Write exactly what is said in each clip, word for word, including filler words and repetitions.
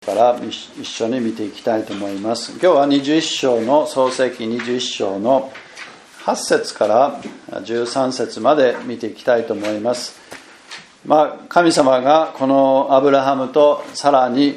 から一緒に見ていきたいと思います。今日はにじゅういっ章の創世記にじゅういっ章のはち節からじゅうさん節まで見ていきたいと思います。まあ、神様がこのアブラハムとサラに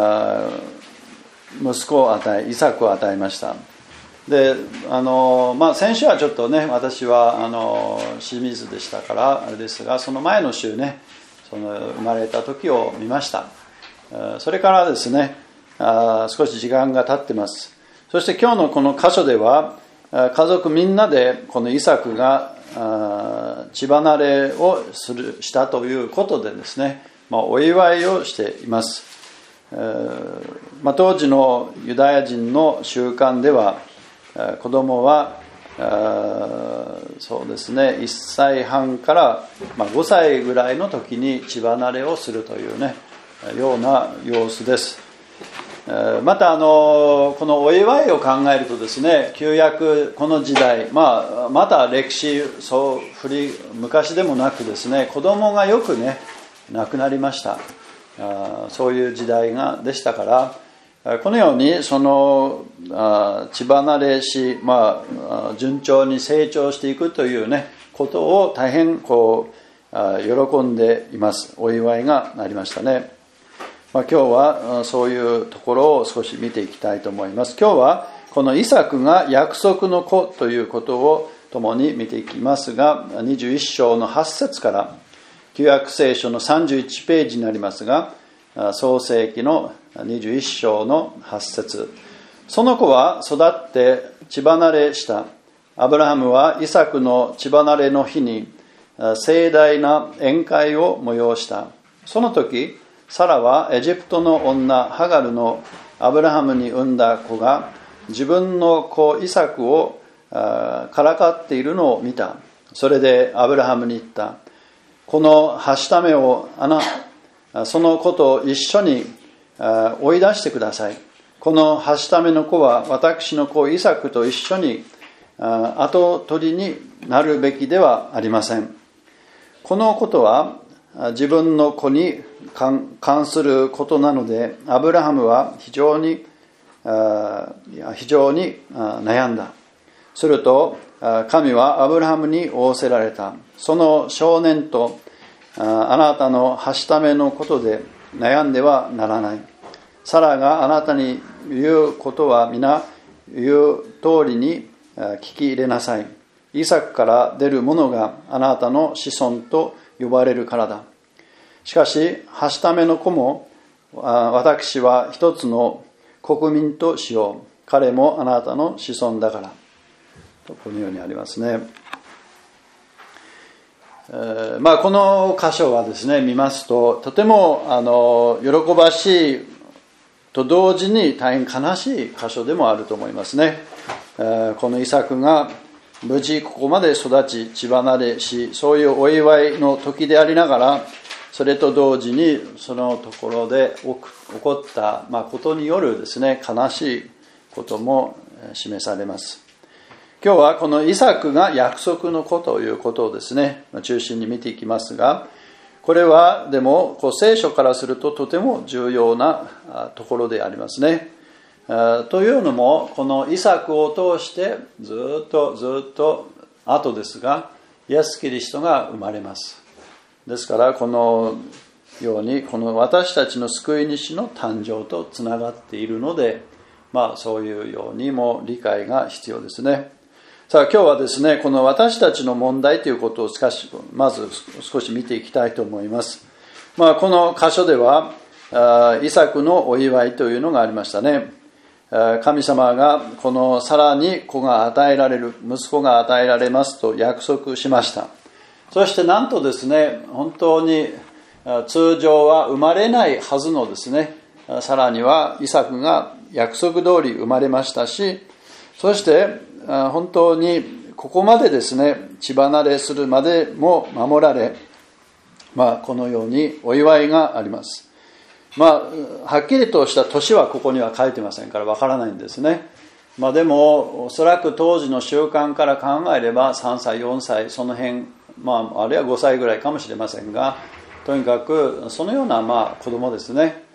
息子を与え、イサクを与えました。で、あのまあ、先週はちょっとね、私はあの清水でしたからあれですが、その前の週ね、その生まれた時を見ました。それからですね、少し時間が経ってます。そして今日のこの箇所では、家族みんなでこのイサクが血離れをするしたということでですね、まあ、お祝いをしています。まあ、当時のユダヤ人の習慣では、子供はそうですね、いっさいはんからごさいぐらいの時に血離れをするというね、ような様子です。またあのこのお祝いを考えるとですね、旧約この時代、まあ、また歴史そう振り昔でもなくですね、子供がよくね亡くなりました。そういう時代がでしたから、このようにその血離れし、まあ、順調に成長していくというねことを大変こう喜んでいます。お祝いがありましたね。まあ、今日はそういうところを少し見ていきたいと思います。今日はこのイサクが約束の子ということを共に見ていきますが、にじゅういっ章のはち節から旧約聖書のさんじゅういちページになりますが、創世記のにじゅういっ章のはち節。その子は育って血離れした。アブラハムはイサクの血離れの日に盛大な宴会を催した。その時サラはエジプトの女ハガルのアブラハムに産んだ子が自分の子イサクをからかっているのを見た。それでアブラハムに言った。このはしためをあなその子と一緒に追い出してください。このはしための子は私の子イサクと一緒に跡取りになるべきではありません。このことは自分の子に関することなので、アブラハムは非常に非常に悩んだ。すると神はアブラハムに仰せられた。その少年とあなたのはしためのことで悩んではならない。サラがあなたに言うことは皆言う通りに聞き入れなさい。イサクから出るものがあなたの子孫と呼ばれるからだ。しかしはしための子も私は一つの国民としよう。彼もあなたの子孫だからと、このようにありますね。えーまあ、この箇所はですね見ますと、とてもあの喜ばしいと同時に大変悲しい箇所でもあると思いますね。えー、このイサクが無事ここまで育ち血離れし、そういうお祝いの時でありながら、それと同時にそのところで起こった、まあ、ことによるですね悲しいことも示されます。今日はこのイサクが約束の子ということをですね中心に見ていきますが、これはでもこう聖書からするととても重要なところでありますね。というのも、このイサクを通してずっとずっと後ですが、イエス・キリストが生まれます。ですからこのようにこの私たちの救い主の誕生とつながっているので、まあそういうようにも理解が必要ですね。さあ今日はですね、この私たちの問題ということを少しまず少し見ていきたいと思います。まあこの箇所ではイサクのお祝いというのがありましたね。神様がこのサラに子が与えられる、息子が与えられますと約束しました。そしてなんとですね、本当に通常は生まれないはずのですね、サラにはイサクが約束通り生まれましたし、そして本当にここまでですね、血離れするまでも守られ、まあこのようにお祝いがあります。まあはっきりとした年はここには書いてませんからわからないんですね。まあでもおそらく当時の習慣から考えればさんさいよんさいその辺、まああるいはごさいぐらいかもしれませんが、とにかくそのようなまあ子供ですね。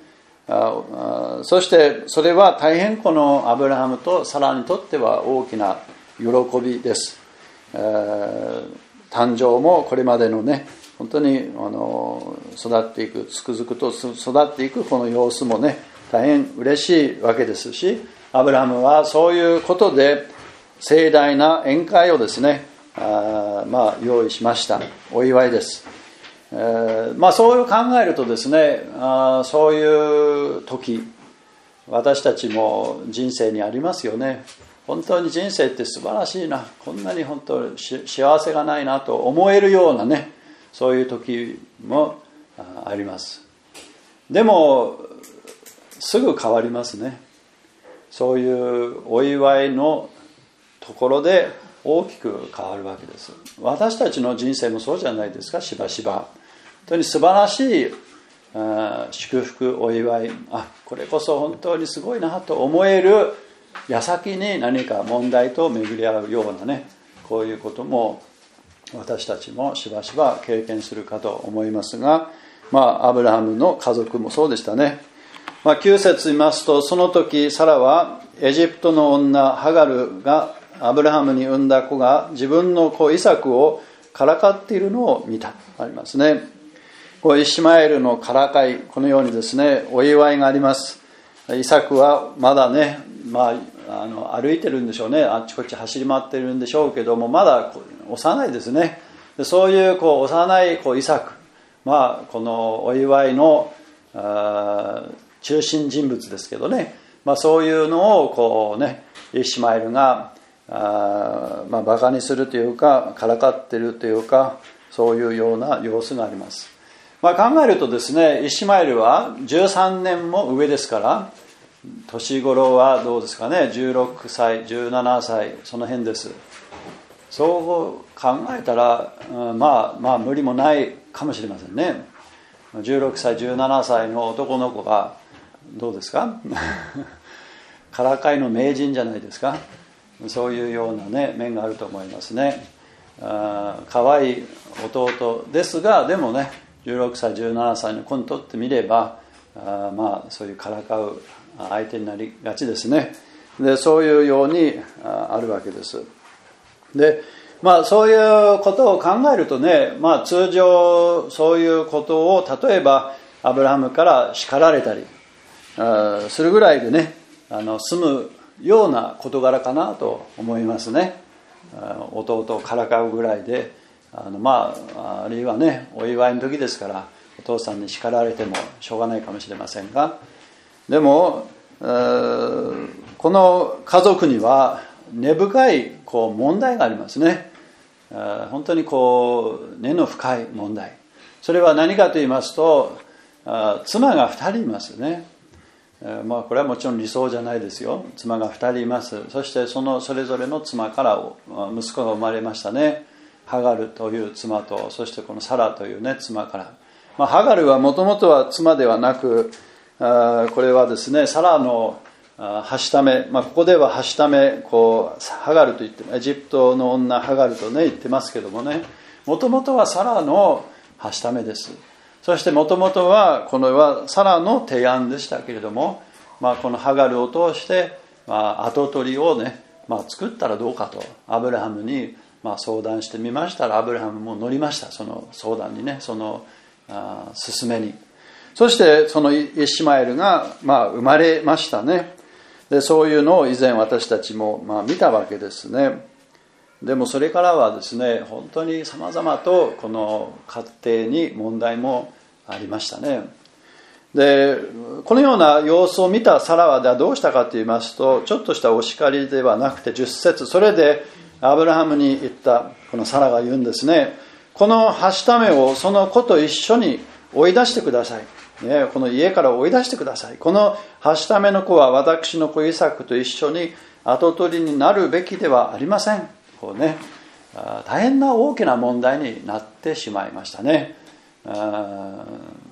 あそしてそれは大変このアブラハムとサラにとっては大きな喜びです。えー、誕生もこれまでのね本当にあの育っていくつくづくと育っていくこの様子もね大変嬉しいわけですし、アブラハムはそういうことで盛大な宴会をですねあまあ用意しました。お祝いです。えー、まあそう考えるとですねあそういう時私たちも人生にありますよね。本当に人生って素晴らしいな、こんなに本当に幸せがないなと思えるようなねそういう時もあります。でもすぐ変わりますね。そういうお祝いのところで大きく変わるわけです。私たちの人生もそうじゃないですか。しばしば本当に素晴らしい祝福お祝い、あこれこそ本当にすごいなと思える矢先に何か問題と巡り合うようなねこういうことも私たちもしばしば経験するかと思いますが、まあアブラハムの家族もそうでしたね。まあ、きゅう節見ますと、その時サラはエジプトの女ハガルがアブラハムに産んだ子が自分の子イサクをからかっているのを見たありますね。こうイシマエルのからかい、このようにですねお祝いがあります。イサクはまだね、まあ、あの歩いてるんでしょうね、あっちこっち走り回ってるんでしょうけども、まだ幼いですね。でそういうこう幼いこうイサク、まあ、このお祝いのあ中心人物ですけどね、まあ、そういうのをこうねイシマエルがあ、まあ、バカにするというかからかってるというか、そういうような様子があります。まあ、考えるとですね、イシマエルはじゅうさんねんも上ですから、年頃はどうですかね、じゅうろくさいじゅうななさいその辺です。そう考えたら、うん、まあまあ無理もないかもしれませんね。じゅうろくさいじゅうななさいの男の子がどうですかからかいの名人じゃないですか。そういうようなね面があると思いますね。あ可愛い弟ですが、でもねじゅうろくさいじゅうななさいの子にとってみればあまあそういうからかう相手になりがちですね。でそういうようにあるわけです。でまあそういうことを考えるとね、まあ通常そういうことを例えばアブラハムから叱られたりするぐらいでね、あの済むような事柄かなと思いますね。弟をからかうぐらいで、あのまああるいはねお祝いの時ですからお父さんに叱られてもしょうがないかもしれませんが、でもこの家族には根深いこう問題がありますね。本当にこう根の深い問題。それは何かと言いますと、妻がふたりいますね。まあこれはもちろん理想じゃないですよ。妻がふたりいます。そしてそのそれぞれの妻から息子が生まれましたね。ハガルという妻と、そしてこのサラというね妻から、まあ、ハガルはもともとは妻ではなく、これはですねサラのはしため、まあ、ここでははしためこうハガルと言ってエジプトの女ハガルとね言ってますけどもね、もともとはサラのはしためです。そしてもともとはこのはサラの提案でしたけれども、まあ、このハガルを通して、まあ、跡取りをね、まあ、作ったらどうかとアブラハムにまあ相談してみましたら、アブラハムも乗りました。その相談にね、そのあ勧めに。そしてそのイシマエルがまあ生まれましたね。でそういうのを以前私たちもまあ見たわけですね。でもそれからはですね、本当にさまざまとこの家庭に問題もありましたね。でこのような様子を見たサラはどうしたかと言いますと、ちょっとしたお叱りではなくてじゅっ節、それでアブラハムに言ったこのサラが言うんですね。このはしためをその子と一緒に追い出してください、ね、この家から追い出してください。このはしための子は私の子イサクと一緒に跡取りになるべきではありません。こうね、大変な大きな問題になってしまいましたね。あ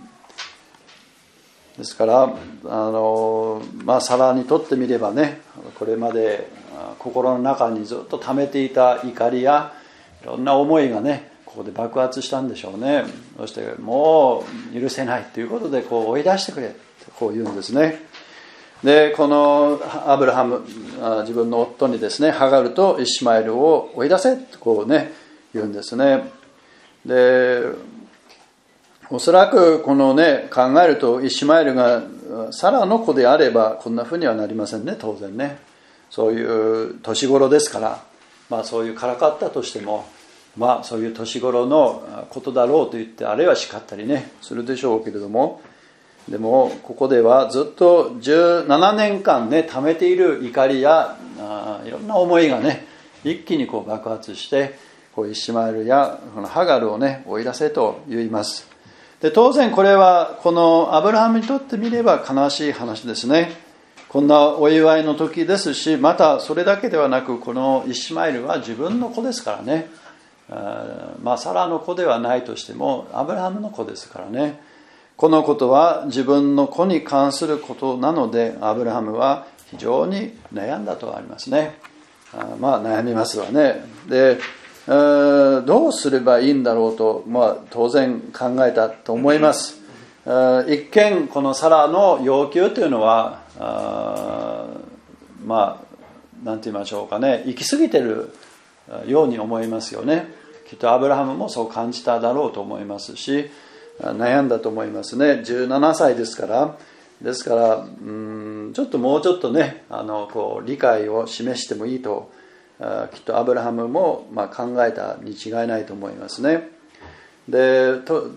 ですからあの、まあ、サラにとってみればね、これまで心の中にずっと溜めていた怒りやいろんな思いがね、ここで爆発したんでしょうね。そしてもう許せないということでこう追い出してくれ、 こう言うんですね。でこのアブラハム、自分の夫にですね、ハガルとイシマエルを追い出せとこうね言うんですね。でおそらくこのね考えると、イシマエルがサラの子であればこんなふうにはなりませんね、当然ね。そういう年頃ですから、まあそういうからかったとしても、まあそういう年頃のことだろうと言って、あれは叱ったりねするでしょうけれども、でもここではずっとじゅうななねんかんね溜めている怒りやあいろんな思いがね一気にこう爆発して、こうイシマエルやこのハガルをね追い出せと言います。で当然これはこのアブラハムにとってみれば悲しい話ですね。こんなお祝いの時ですし、またそれだけではなく、このイシマエルは自分の子ですからね。あまあサラの子ではないとしてもアブラハムの子ですからね。このことは自分の子に関することなので、アブラハムは非常に悩んだとありますね。あまあ悩みますわね。で、えー、どうすればいいんだろうと、まあ、当然考えたと思います。えー、一見このサラの要求というのはあまあなんて言いましょうかね、行き過ぎてるように思いますよね。きっとアブラハムもそう感じただろうと思いますし、悩んだと思いますね。じゅうななさいですから。ですからうーんちょっともうちょっとねあのこう理解を示してもいいときっとアブラハムもまあ考えたに違いないと思いますね。でと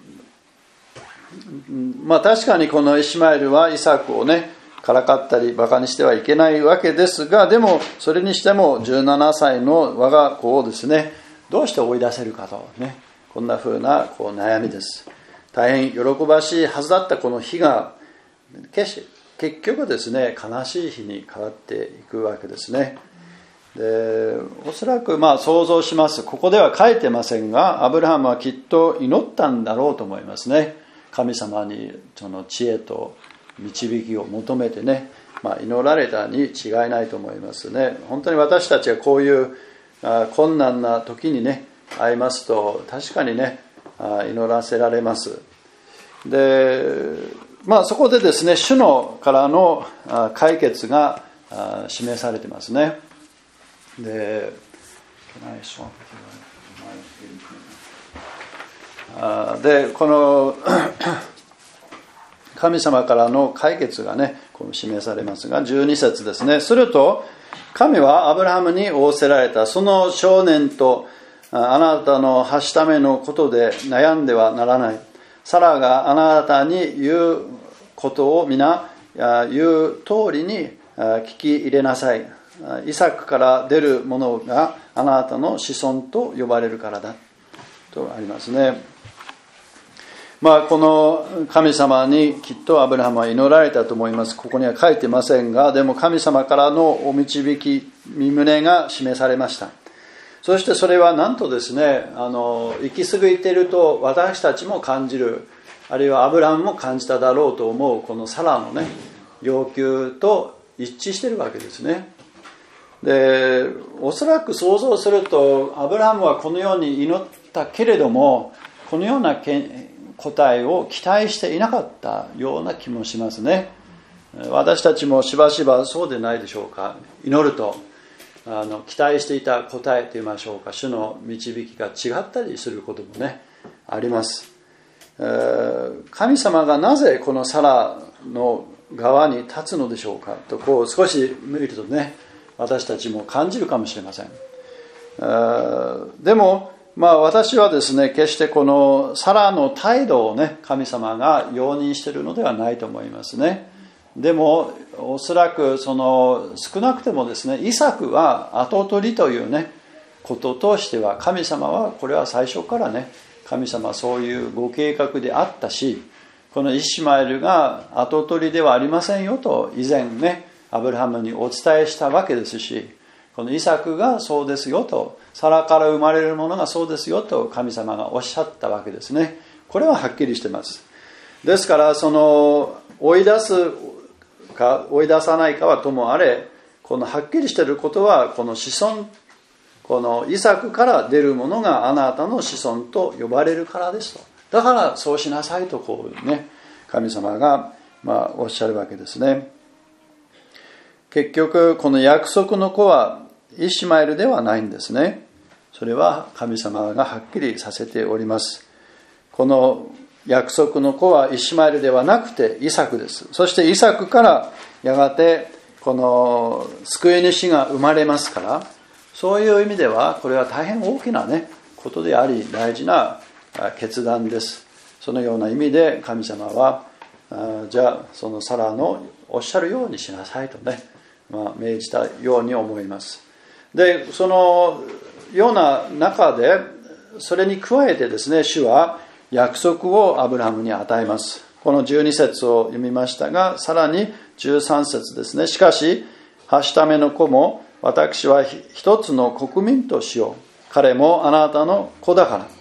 まあ確かにこのイシマエルはイサクをねからかったりバカにしてはいけないわけですが、でもそれにしてもじゅうななさいの我が子をですねどうして追い出せるかとね、こんな風なこう悩みです。大変喜ばしいはずだったこの日が結局ですね悲しい日に変わっていくわけですね。でおそらくまあ想像します。ここでは書いてませんが、アブラハムはきっと祈ったんだろうと思いますね。神様にその知恵と導きを求めてね、まあ、祈られたに違いないと思いますね。本当に私たちはこういう困難な時にね会いますと確かにね祈らせられます。でまあそこでですね主のからの解決が示されてますね。ででこの神様からの解決がねこの示されますが、じゅうに節ですね。すると神はアブラハムに仰せられた。その少年とあなたのはしためのことで悩んではならない。サラがあなたに言うことを皆言う通りに聞き入れなさい。イサクから出るものがあなたの子孫と呼ばれるからだとありますね。まあこの神様にきっとアブラハムは祈られたと思います。ここには書いてませんが、でも神様からのお導き御旨が示されました。そしてそれはなんとですね、あの行き過ぎていると私たちも感じる、あるいはアブラハムも感じただろうと思うこのサラのね要求と一致しているわけですね。でおそらく想像するとアブラハムはこのように祈ったけれども、このような答えを期待していなかったような気もしますね。私たちもしばしばそうでないでしょうか。祈るとあの期待していた答えといいましょうか、主の導きが違ったりすることもねあります。えー、神様がなぜこのサラの側に立つのでしょうかとこう少し見るとね私たちも感じるかもしれません。えー、でもまあ私はですね決してこのサラの態度をね神様が容認しているのではないと思いますね。でもおそらくその少なくてもですねイサクは跡取りというねこととしては神様はこれは最初からね神様はそういうご計画であったし、このイシマエルが跡取りではありませんよと以前ねアブラハムにお伝えしたわけですし、このイサクがそうですよと、サラから生まれるものがそうですよと神様がおっしゃったわけですね。これははっきりしてます。ですからその追い出すか追い出さないかはともあれ、このはっきりしていることはこの子孫、このイサクから出るものがあなたの子孫と呼ばれるからですと。だからそうしなさいとこうね神様がまあ、おっしゃるわけですね。結局この約束の子はイシマエルではないんですね。それは神様がはっきりさせております。この約束の子はイシマエルではなくてイサクです。そしてイサクからやがてこの救い主が生まれますから、そういう意味ではこれは大変大きなねことであり、大事な決断です。そのような意味で神様はじゃあそのサラのおっしゃるようにしなさいとね、まあ、命じたように思います。でそのような中でそれに加えてですね、主は約束をアブラハムに与えます。このじゅうに節を読みましたが、さらにじゅうさん節ですね。しかしはしための子も私は一つの国民としよう、彼もあなたの子だから。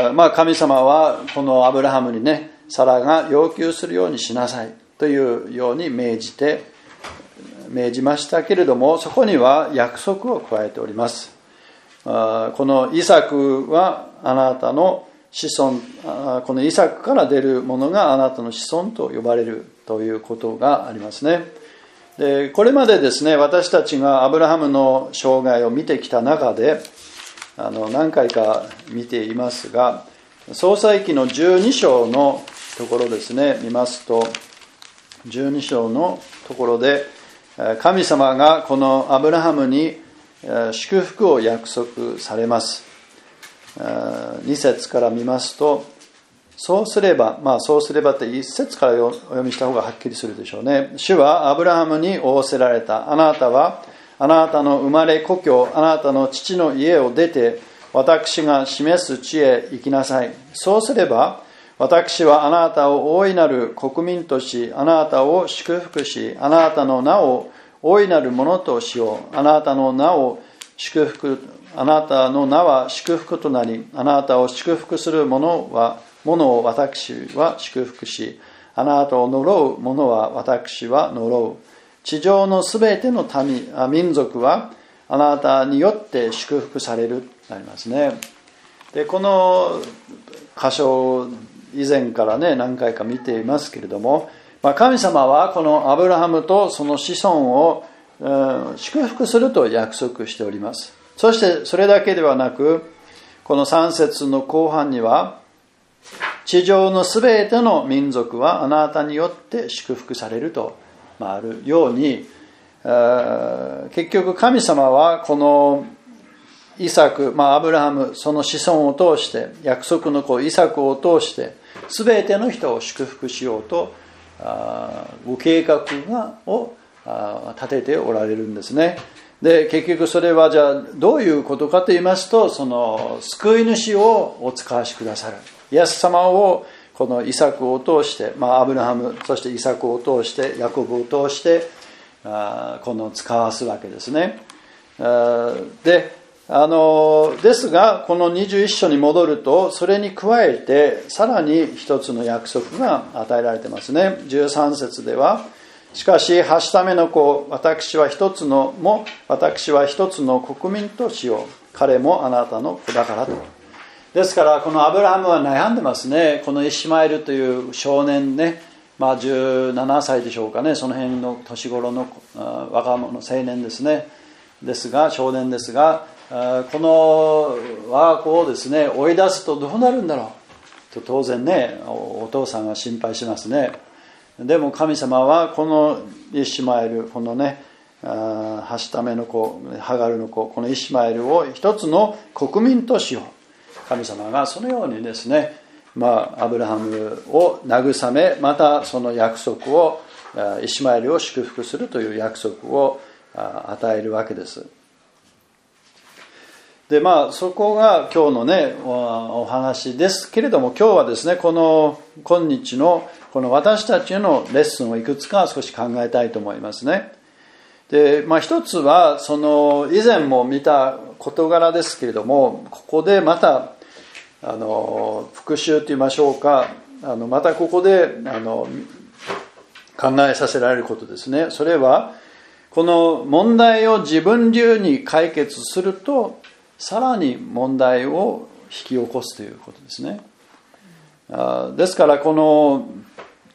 あまあ神様はこのアブラハムにね、サラが要求するようにしなさいというように命じて命じましたけれども、そこには約束を加えております。このイサクはあなたの子孫、このイサクから出るものがあなたの子孫と呼ばれるということがありますね。でこれまでですね、私たちがアブラハムの生涯を見てきた中であの何回か見ていますが、創世記のじゅうに章のところですね、見ますとじゅうに章のところで神様がこのアブラハムに祝福を約束されます。に節から見ますと、そうすれば、まあそうすればっていち節からお読みした方がはっきりするでしょうね。主はアブラハムに仰せられた。あなたはあなたの生まれ故郷、あなたの父の家を出て、私が示す地へ行きなさい。そうすれば私はあなたを大いなる国民とし、あなたを祝福し、あなたの名を大いなるものとしよう。あなたの名を祝福、あなたの名は祝福となり、あなたを祝福する者は、者を私は祝福し、あなたを呪う者は私は呪う。地上のすべての民、民族はあなたによって祝福されるとなりますね。で、この箇所以前からね何回か見ていますけれども、まあ、神様はこのアブラハムとその子孫を、うん、祝福すると約束しております。そしてそれだけではなく、このさん節の後半には、地上のすべての民族はあなたによって祝福されるとあるように、結局神様はこのイサク、まあ、アブラハムその子孫を通して、約束の子イサクを通して全ての人を祝福しようとご計画がを立てておられるんですね。で結局それはじゃあどういうことかと言いますと、その救い主をお使わしくださるイエス様をこのイサクを通して、まあ、アブラハムそしてイサクを通してヤコブを通してあこの使わすわけですね。あであのですがこのにじゅういっ章に戻ると、それに加えてさらに一つの約束が与えられてますね。じゅうさん節では、しかしはしための子、私は一つのも私は一つの国民としよう、彼もあなたの子だからと。ですからこのアブラハムは悩んでますね。このイシマエルという少年ね、まあじゅうななさいでしょうかね、その辺の年頃の若者青年ですね、ですが少年ですが、この我が子をですね追い出すとどうなるんだろうと当然ねお父さんは心配しますね。でも神様はこのイシマエル、このねはしための子ハガルの子、このイシマエルを一つの国民としよう。神様がそのようにですね、まあアブラハムを慰め、またその約束をイシマエルを祝福するという約束を与えるわけです。でまあそこが今日のねお話ですけれども、今日はですねこの今日のこの私たちへのレッスンをいくつか少し考えたいと思いますね。でまあ一つはその以前も見た事柄ですけれども、ここでまたあの復習と言いましょうか、あのまたここであの考えさせられることですね。それはこの問題を自分流に解決するとさらに問題を引き起こすということですね。あですからこの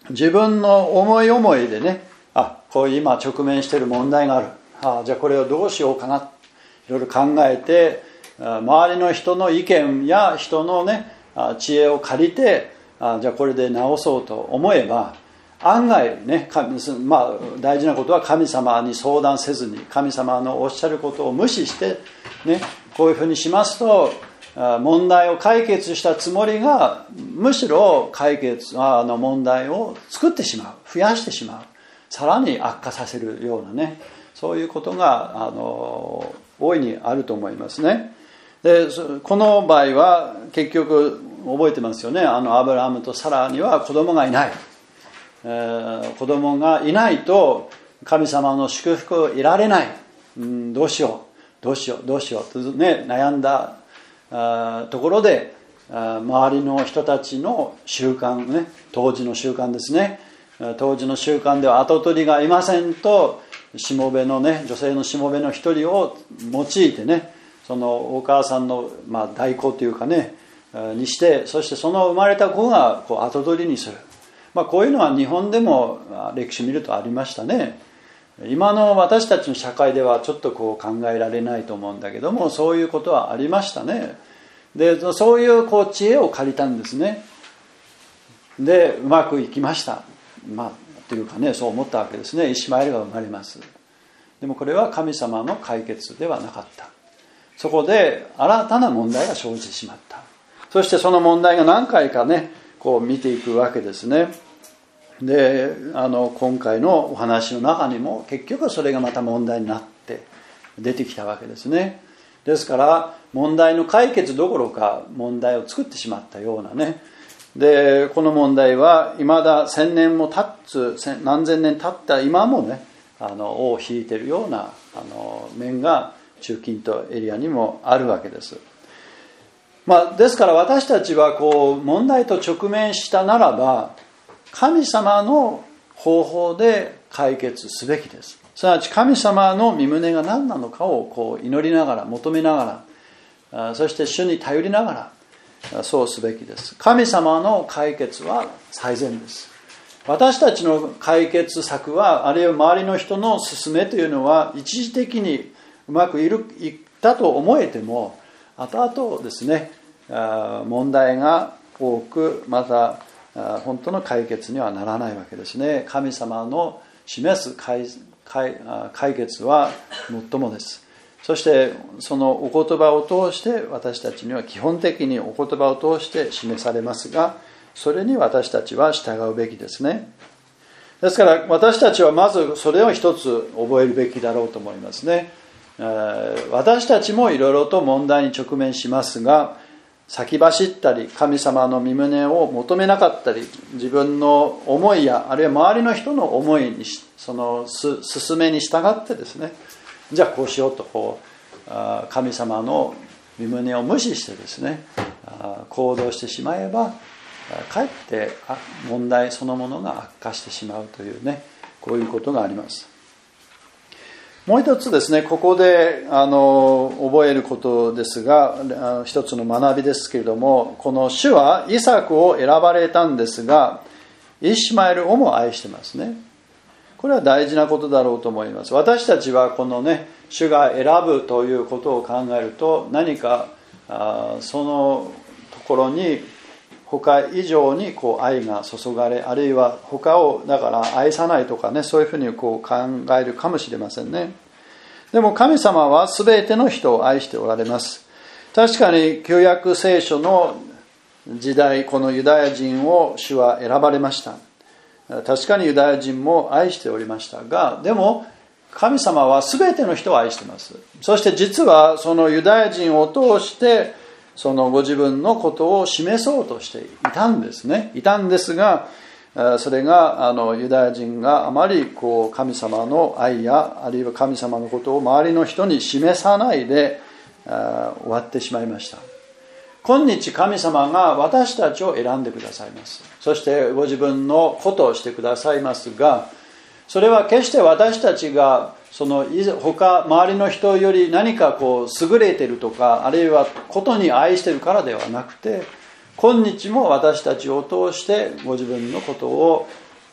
自分の思い思いでね、あ、こういう今直面している問題がある、あ、じゃあこれをどうしようかな、いろいろ考えて、周りの人の意見や人のね知恵を借りて、あ、じゃあこれで直そうと思えば、案外ね、まあ、大事なことは神様に相談せずに、神様のおっしゃることを無視して、ね、こういうふうにしますと、問題を解決したつもりがむしろ解決の問題を作ってしまう、増やしてしまう、さらに悪化させるようなね、そういうことがあの大いにあると思いますね。でこの場合は結局覚えてますよね。あのアブラハムとサラには子供がいない、えー、子供がいないと神様の祝福を得られない、うん、どうしようどうしようどうしようと、ね、悩んだあところで、あ周りの人たちの習慣ね、当時の習慣ですね、当時の習慣では跡取りがいませんと、しもべのね、女性のしもべの一人を用いてね、そのお母さんの、まあ、代行というかねにして、そしてその生まれた子がこう跡取りにする、まあ、こういうのは日本でも歴史見るとありましたね。今の私たちの社会ではちょっとこう考えられないと思うんだけども、そういうことはありましたね。でそういうこう知恵を借りたんですね。でうまくいきました、まあというかね、そう思ったわけですね。イシマエルが生まれます。でもこれは神様の解決ではなかった。そこで新たな問題が生じてしまった。そしてその問題が何回かねこう見ていくわけですね。であの今回のお話の中にも結局それがまた問題になって出てきたわけですね。ですから問題の解決どころか問題を作ってしまったようなね。でこの問題は未だ千年も経つ何千年経った今もね、あの尾を引いているようなあの面が中近東エリアにもあるわけです。まあ、ですから私たちはこう問題と直面したならば神様の方法で解決すべきです。すなわち神様の御胸が何なのかをこう祈りながら求めながら、そして主に頼りながらそうすべきです。神様の解決は最善です。私たちの解決策は、あるいは周りの人の勧めというのは一時的にうまくいったと思えても、後々ですね問題が多く、また本当の解決にはならないわけですね。神様の示す 解, 解, 解決は最もです。そしてそのお言葉を通して私たちには基本的にお言葉を通して示されますが、それに私たちは従うべきですね。ですから私たちはまずそれを一つ覚えるべきだろうと思いますね。私たちもいろいろと問題に直面しますが、先走ったり神様の御胸を求めなかったり、自分の思いやあるいは周りの人の思いにその勧めに従ってですね、じゃあこうしようとこう神様の御胸を無視してですね行動してしまえば、かえって問題そのものが悪化してしまうというね、こういうことがあります。もう一つですね、ここであの覚えることですが、一つの学びですけれども、この主はイサクを選ばれたんですが、イシマエルをも愛してますね。これは大事なことだろうと思います。私たちはこのね、主が選ぶということを考えると、何かあそのところに他以上にこう愛が注がれ、あるいは他をだから愛さないとかね、そういうふうにこう考えるかもしれませんね。でも神様は全ての人を愛しておられます。確かに旧約聖書の時代、このユダヤ人を主は選ばれました。確かにユダヤ人も愛しておりましたが、でも神様は全ての人を愛しています。そして実はそのユダヤ人を通してそのご自分のことを示そうとしていたんですね。いたんですが、それがあのユダヤ人があまりこう神様の愛やあるいは神様のことを周りの人に示さないで終わってしまいました。今日神様が私たちを選んでくださいます。そしてご自分のことをしてくださいますが、それは決して私たちがその他周りの人より何かこう優れているとか、あるいはことに愛しているからではなくて、今日も私たちを通してご自分のことを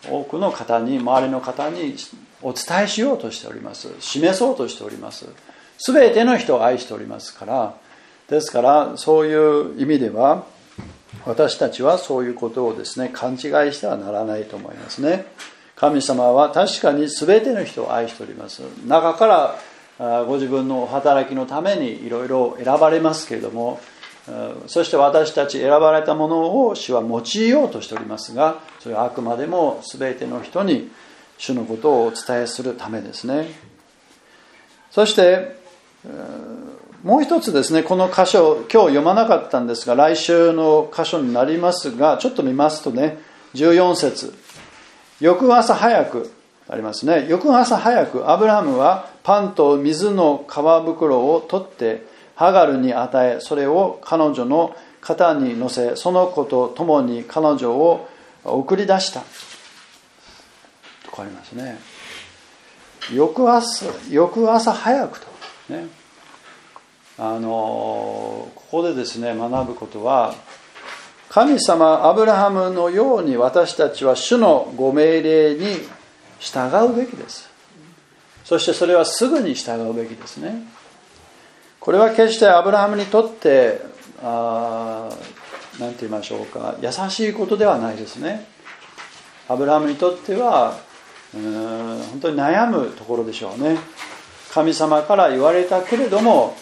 多くの方に、周りの方にお伝えしようとしております。示そうとしております。すべての人を愛しておりますから。ですからそういう意味では私たちはそういうことをですね勘違いしてはならないと思いますね。神様は確かにすべての人を愛しております。中からご自分の働きのためにいろいろ選ばれますけれども、そして私たち選ばれたものを主は用いようとしておりますが、それはあくまでもすべての人に主のことをお伝えするためですね。そしてもう一つですね、この箇所今日読まなかったんですが来週の箇所になりますが、ちょっと見ますとね、じゅうよん節、翌朝早くありますね。翌朝早くアブラハムはパンと水の皮袋を取ってハガルに与え、それを彼女の肩に乗せ、その子と共に彼女を送り出したと書いてありますね。翌朝翌朝早くとね、あのここでですね学ぶことは、神様アブラハムのように私たちは主のご命令に従うべきです。そしてそれはすぐに従うべきですね。これは決してアブラハムにとってあなんて言いましょうか、優しいことではないですね。アブラハムにとってはうーん本当に悩むところでしょうね。神様から言われたけれども、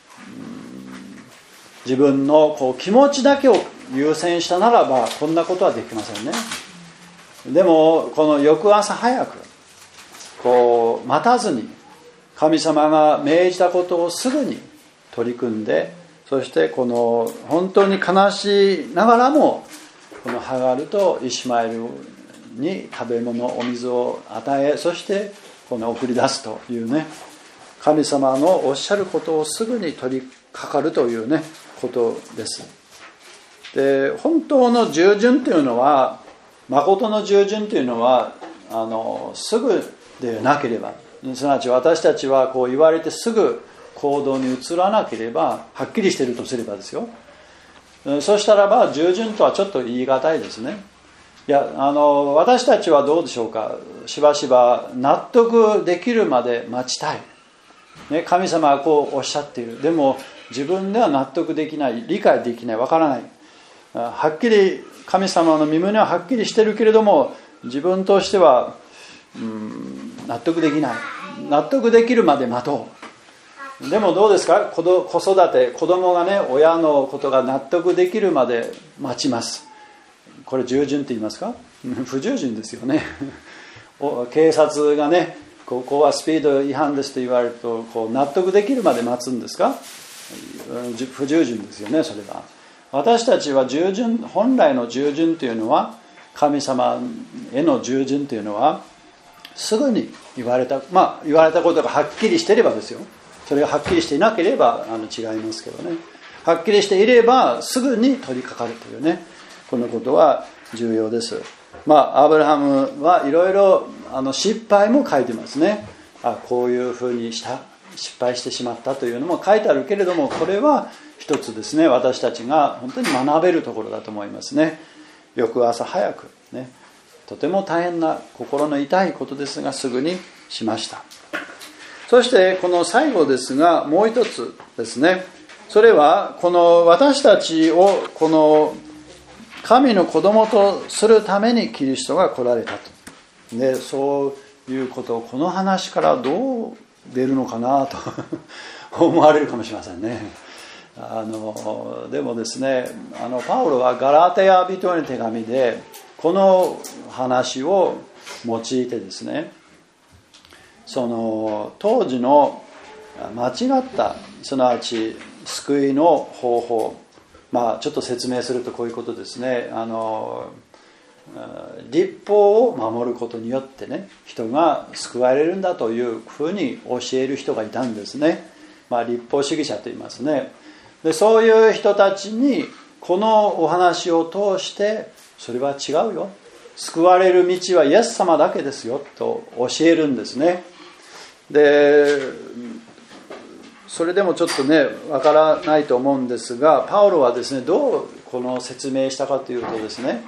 自分のこう気持ちだけを優先したならばこんなことはできませんね。でもこの翌朝早くこう待たずに神様が命じたことをすぐに取り組んで、そしてこの本当に悲しいながらもこのハガルとイシュマエルに食べ物お水を与え、そしてこの送り出すというね、神様のおっしゃることをすぐに取り掛かるというねことです。で、本当の従順というのは、誠の従順というのはあのすぐでなければ、すなわち私たちはこう言われてすぐ行動に移らなければ、はっきりしているとすればですよ、そしたらば従順とはちょっと言い難いですね。いや、あの私たちはどうでしょうか、しばしば納得できるまで待ちたい、ね、神様はこうおっしゃっている。でも自分では納得できない、理解できない、わからない。はっきり神様の身胸ははっきりしてるけれども、自分としてはうーん納得できない。納得できるまで待とう。でもどうですか、子育て、子供がね、親のことが納得できるまで待ちます。これ従順って言いますか？不従順ですよね。警察がね、ここはスピード違反ですと言われると、こう納得できるまで待つんですか？不従順ですよね。それは私たちは従順、本来の従順というのは、神様への従順というのはすぐに言われた、まあ言われたことがはっきりしていればですよ。それがはっきりしていなければあの違いますけどね。はっきりしていればすぐに取り掛かるというね、このことは重要です。まあアブラハムはいろいろあの失敗も書いてますね。あ、こういうふうにした失敗してしまったというのも書いてあるけれども、これは一つですね、私たちが本当に学べるところだと思いますね。翌朝早くね、とても大変な心の痛いことですがすぐにしました。そしてこの最後ですが、もう一つですね、それはこの私たちをこの神の子供とするためにキリストが来られたと。で、そういうことをこの話からどう出るのかなと思われるかもしれませんね。あのでもですね、あのパウロはガラテヤ人への手紙でこの話を用いてですね、その当時の間違ったすなわち救いの方法、まあちょっと説明するとこういうことですね。あの律法を守ることによってね、人が救われるんだというふうに教える人がいたんですね。まあ律法主義者と言いますね。で、そういう人たちにこのお話を通して、それは違うよ、救われる道はイエス様だけですよと教えるんですね。で、それでもちょっとねわからないと思うんですが、パウロはですね、どうこの説明したかというとですね、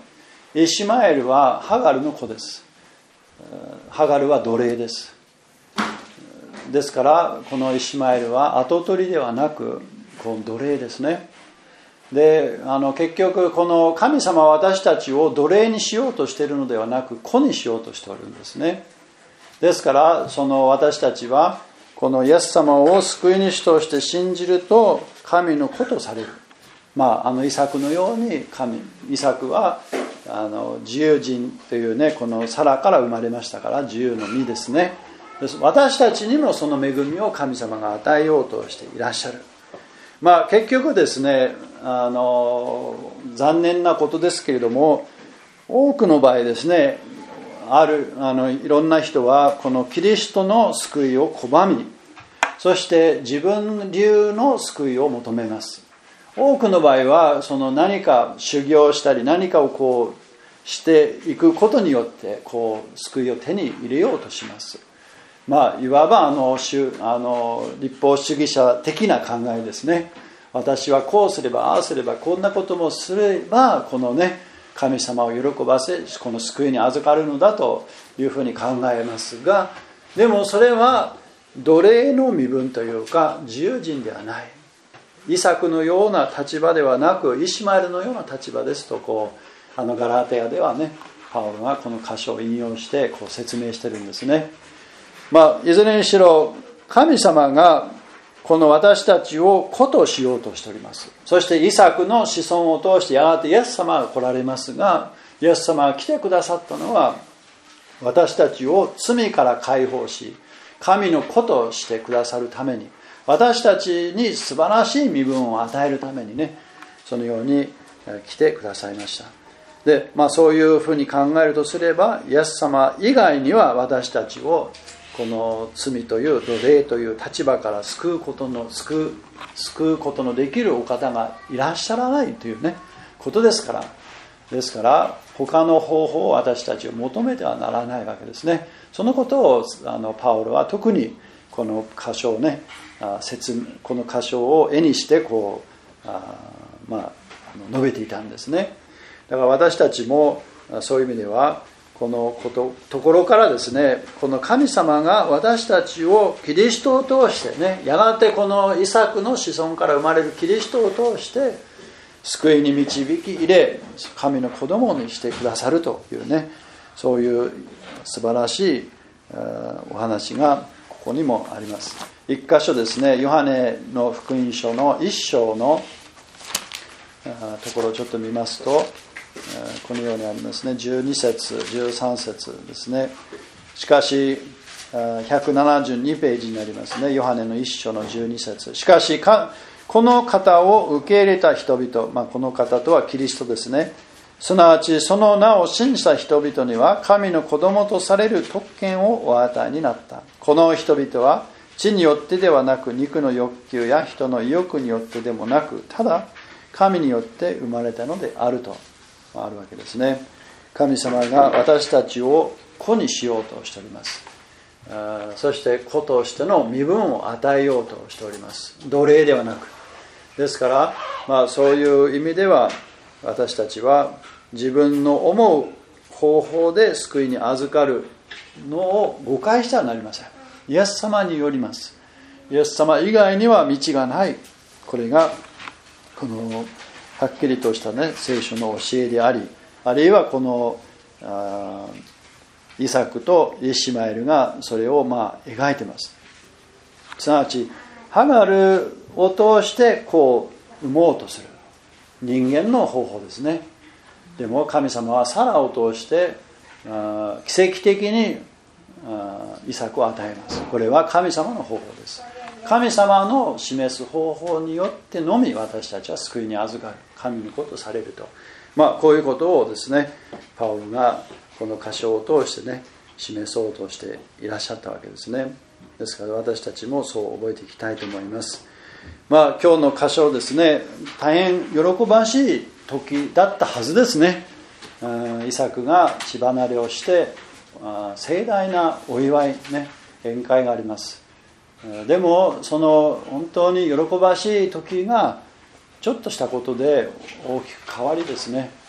イシマエルはハガルの子です。ハガルは奴隷です。ですからこのイシマエルは跡取りではなくこの奴隷ですね。であの結局この神様は私たちを奴隷にしようとしているのではなく子にしようとしておるんですね。ですからその私たちはこのイエス様を救い主として信じると神の子とされる。まああのイサクのように神イサクはあの自由人というねこのサラから生まれましたから自由の実ですね。私たちにもその恵みを神様が与えようとしていらっしゃる。まあ結局ですねあの残念なことですけれども多くの場合ですねあるあのいろんな人はこのキリストの救いを拒みそして自分流の救いを求めます。多くの場合はその何か修行したり何かをこうしていくことによってこう救いを手に入れようとします。まあいわばあのあの立法主義者的な考えですね。私はこうすればああすればこんなこともすればこのね神様を喜ばせこの救いに預かるのだというふうに考えますが、でもそれは奴隷の身分というか自由人ではない。イサクのような立場ではなくイシマエルのような立場ですとこうあのガラテヤではねパウロがこの箇所を引用してこう説明してるんですね。まあいずれにしろ神様がこの私たちを子としようとしております。そしてイサクの子孫を通してやがてイエス様が来られますが、イエス様が来てくださったのは私たちを罪から解放し神の子としてくださるために、私たちに素晴らしい身分を与えるためにねそのように来てくださいました。で、まあ、そういうふうに考えるとすればイエス様以外には私たちをこの罪という奴隷という立場から救うことの救う救うことのできるお方がいらっしゃらないというねことですからですから他の方法を私たちを求めてはならないわけですね。そのことをあのパウロは特にこの箇所をね説この箇所を絵にしてこうあ、まあ、述べていたんですね。だから私たちもそういう意味ではこのこと、ところからですねこの神様が私たちをキリストを通してねやがてこのイサクの子孫から生まれるキリストを通して救いに導き入れ神の子供にしてくださるというねそういう素晴らしいお話がここにもあります。一箇所ですねヨハネの福音書の一章のところをちょっと見ますとこのようにありますね。じゅうに節じゅうさん節ですね。しかしひゃくななじゅうにページになりますね。ヨハネの一章のじゅうに節。しかしかこの方を受け入れた人々、まあ、この方とはキリストですね。すなわちその名を信じた人々には神の子供とされる特権をお与えになった。この人々は地によってではなく肉の欲求や人の意欲によってでもなくただ神によって生まれたのであるとあるわけですね。神様が私たちを子にしようとしております。そして子としての身分を与えようとしております。奴隷ではなくですから、まあ、そういう意味では私たちは自分の思う方法で救いに預かるのを誤解してはなりません。イエス様によります。イエス様以外には道がない。これがこのはっきりとした、ね、聖書の教えであり、あるいはこのあイサクとイシマエルがそれをまあ描いています。すなわちハガルを通してこう産もうとする人間の方法ですね。でも神様はサラを通してあ奇跡的にあイサクを与えます。これは神様の方法です。神様の示す方法によってのみ私たちは救いに預かる神の子とされると、まあこういうことをですねパウロがこの箇所を通してね示そうとしていらっしゃったわけですね。ですから私たちもそう覚えていきたいと思います。まあ今日の箇所ですね大変喜ばしい時だったはずですね。イサクが血離れをして盛大なお祝いね宴会があります。でもその本当に喜ばしい時がちょっとしたことで大きく変わりですね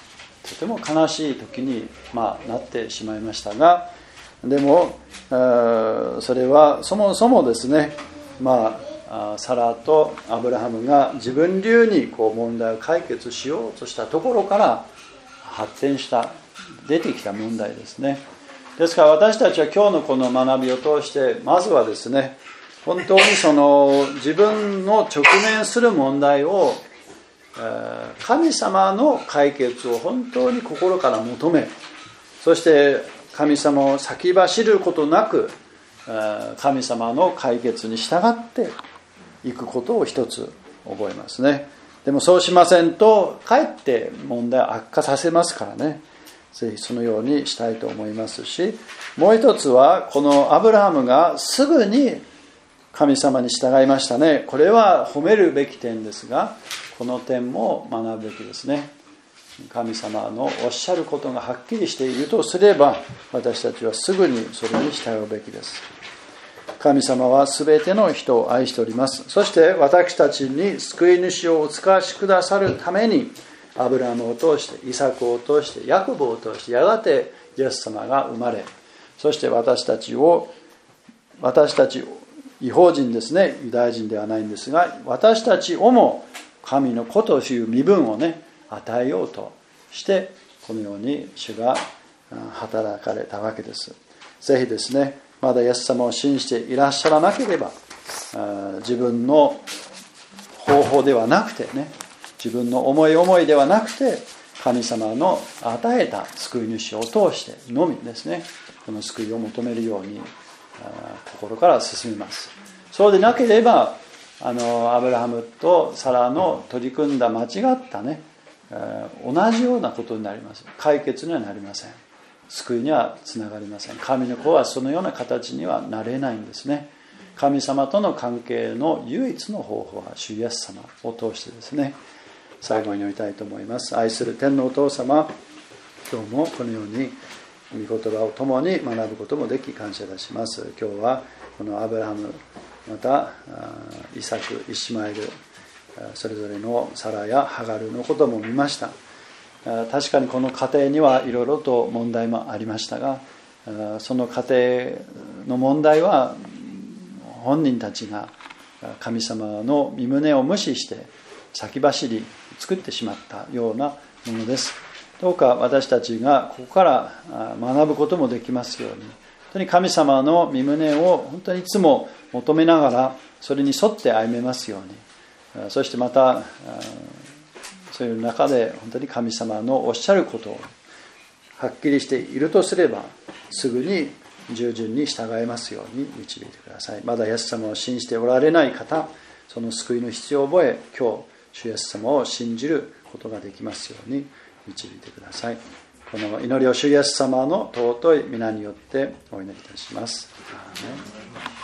とても悲しい時に、まあ、なってしまいましたが、でもそれはそもそもですね、まあ、サラとアブラハムが自分流にこう問題を解決しようとしたところから発展した出てきた問題ですね。ですから私たちは今日のこの学びを通してまずはですね、本当にその自分の直面する問題を神様の解決を本当に心から求め、そして神様を先走ることなく神様の解決に従っていくことを一つ覚えますね。でもそうしませんとかえって問題を悪化させますからね、ぜひそのようにしたいと思いますし、もう一つはこのアブラハムがすぐに神様に従いましたね。これは褒めるべき点ですが、この点も学ぶべきですね。神様のおっしゃることがはっきりしているとすれば、私たちはすぐにそれに従うべきです。神様はすべての人を愛しております。そして私たちに救い主をお使わしくださるために、アブラハムを通してイサクを通してヤコブを通してやがてイエス様が生まれ、そして私たちを私たち異邦人ですね、ユダヤ人ではないんですが、私たちをも神の子という身分をね与えようとしてこのように主が働かれたわけです。ぜひですね、まだイエス様を信じていらっしゃらなければ、自分の方法ではなくてね、自分の思い思いではなくて、神様の与えた救い主を通してのみですね、この救いを求めるように心から進みます。そうでなければ、あのアブラハムとサラの取り組んだ間違ったね、同じようなことになります。解決にはなりません。救いにはつながりません。神の子はそのような形にはなれないんですね。神様との関係の唯一の方法は主イエス様を通してですね。最後に祈りたいと思います。愛する天のお父様、今日もこのように御言葉を共に学ぶこともでき感謝いたします。今日はこのアブラハム、またイサク、イシマエル、それぞれのサラやハガルのことも見ました。確かにこの家庭にはいろいろと問題もありましたが、その家庭の問題は本人たちが神様の御胸を無視して先走り作ってしまったようなものです。どうか私たちがここから学ぶこともできますように、本当に神様の御胸を本当にいつも求めながらそれに沿って歩めますように、そしてまたそういう中で本当に神様のおっしゃることをはっきりしているとすれば、すぐに従順に従えますように導いてください。まだイエス様を信じておられない方、その救いの必要を覚え、今日主イエス様を信じることができますように導いてください。この祈りを主イエス様の尊い皆によってお祈りいたします。アーメン。